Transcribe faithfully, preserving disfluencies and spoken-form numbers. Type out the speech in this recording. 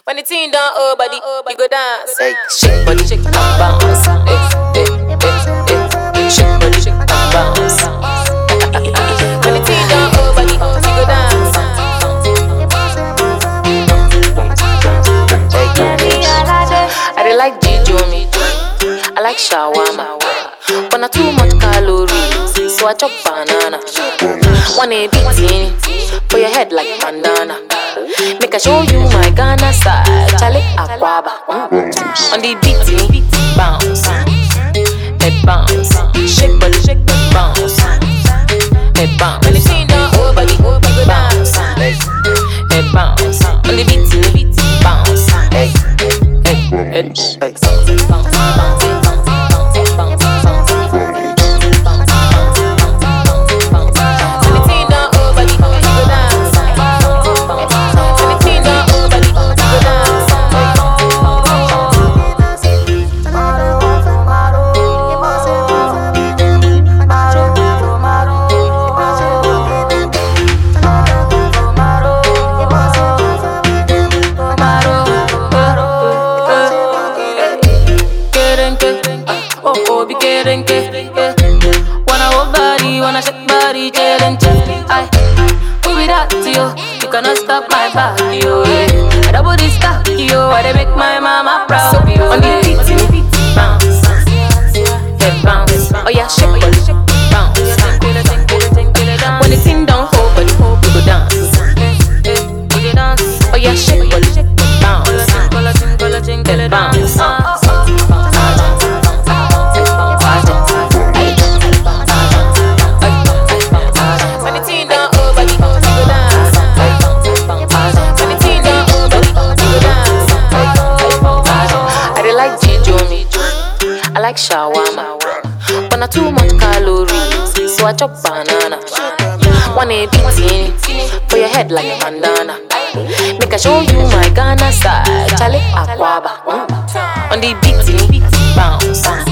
When the team down, oh body, you go dance. Hey, shake body, shake and bounce. Hey, hey, hey, hey, shake body, shake and bounce. When the team down, oh body, you go dance. I dey like Jijo me, I like shawarma, but not too much calories, so I chop banana. One a beating for your head like bandana. Make I show you my Ghana style, Charlie Aquaba. Mm. On the beating, bounce, head bounce, shake body, shake bounce, head bounce. When the scene down, oh body, bounce, head bounce. On the beating, bounce, hey, hey, head bounce. Oh, oh, be kidding, yeah. Wanna hold body, wanna shake body, kidding, I who be that to you? You cannot stop my body, yo. Yeah. I double this stuff, yo. I they make my mama proud of you. On the beat, bounce, head bounce. Oh yeah, shake body, bounce. When the thing down, hold body, you go dance. Oh yeah, shake body, bounce, head bounce. I like shawarma, but not too much calories, so I chop banana. One a beating for your head like a bandana. Make I show you my Ghana style, Charlie Aquaba. Mm. On the beating, bounce.